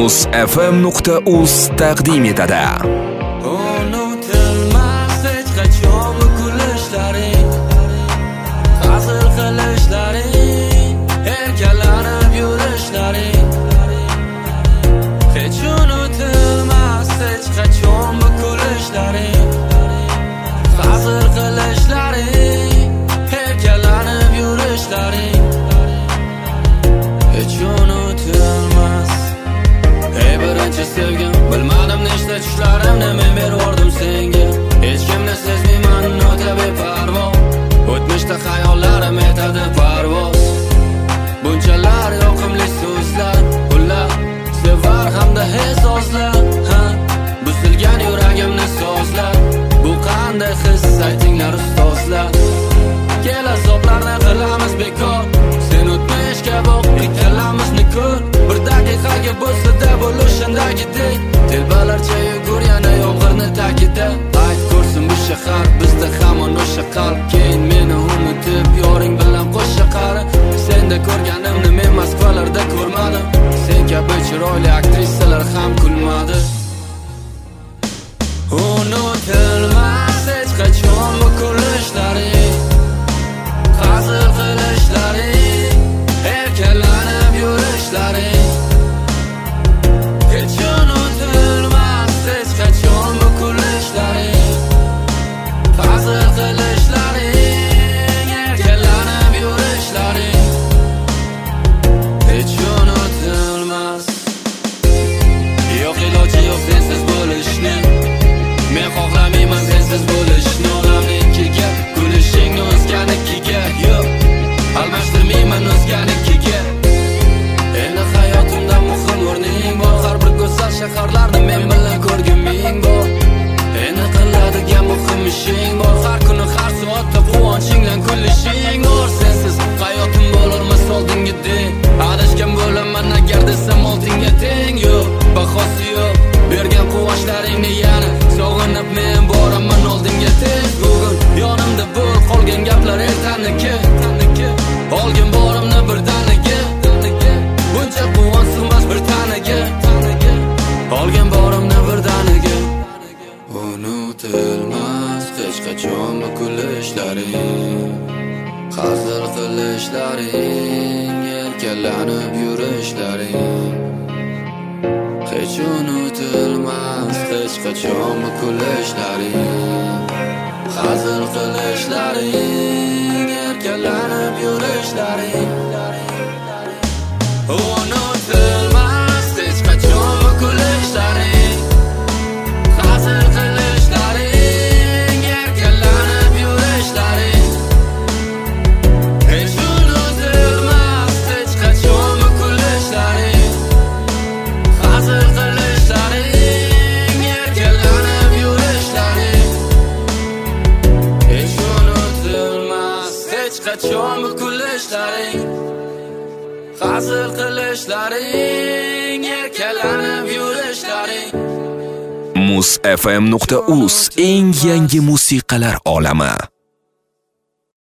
Muz.fm.uz taqdim etadi. Unutilmas hech qachon bu kulishlaring, hazil qilishlaring, erkalanib yurishlaring. Hech unutilmas hech qachon bu kulishlaring, hazil qilishlaring, erkalanib yurishlaring. Hech unutilmas. Ey birinchi sevgim, bilmadim nechta tushlarimni men berdim senga. Hech kimni sezmayman, o'ta beparvo. O'tmishda xayollarim etadi parvoz. Bunchalar yoqimli so'zlar, ular sevar hamda e'zozlar. Buzilgan yuragimni sozlar. Bu qanday his, aytinglar ustozlar. Kel azoblarni qilamiz bekor. Sen o'tmishga boq, ikkalamizni ko'r. Bir daqiqaga bo'lsa-da bo'lishindagidek. Telbalarcha yugur yana yomg'irni tagida. Ayt ko'rsin bu shahar, bizda hamon o'sha qalb. Keyin meni unutib yoring bilan qo'sha qari. Senda ko'rganimni men Moskvalarda ko'rmadim. Sen kabi chiroyli aktrisalar ham kulmadi. Unutilmas hech qachon bu kulishlaring, hazil qilishlaring, erkalanib yurishlaring. Hech unutilmas hech qachon bu kulishlaring, hazil qilishlaring, erkalanib yurishlaring. Hech unutilmas. Yo'q iloji yo'q sensiz bo'lishni. Men xohlamayman sensiz bo'lishni. Olamnikiga kulishingni o'zganikiga. Yo'q, almashtirmayman o'zganikiga. Endi hayotimda muhim o'rning bor. Har bir go'zal shaharlarni men bilan ko'rgim ming bor. Endi qiladigan muhim ishing bor. Har kuni har soatda quvonching bilan kulishing bor. Sensiz hayotim bo'lolmas oldingidek. Adashgan bo'laman agar desam oltinga teng. Yo'q, bahosi yo'q. Bergan quvonchlaringni yana sog'inib men boraman oldinga tez. Bugun yonimda bo'l, qolgan gaplar ertaniki. Olgin borimni birdaniga. Buncha quvonch sig'mas bir tanaga. Olgin borimni birdaniga. Unutilmas hech qachon bu kulishlaring, hazil qilishlaring, erkalanib yurishlaring. Hech unutilmas hech qachon bu kulishlaring, hazil qilishlaring, erkalanib yurishlaring. Unutilmas hech qachon bu kulishlaring, hazil qilishlaring, erkalanib yurishlaring. Hech unutilmas hech qachon bu kulishlaring, hazil qilishlaring, erkalanib yurishlaring. Hech unutilmas hech qachon bu kulishlaring, hazil qilishlaring, erkalanib yurishlaring. Muz.fm.uz eng yangi musiqalar olami.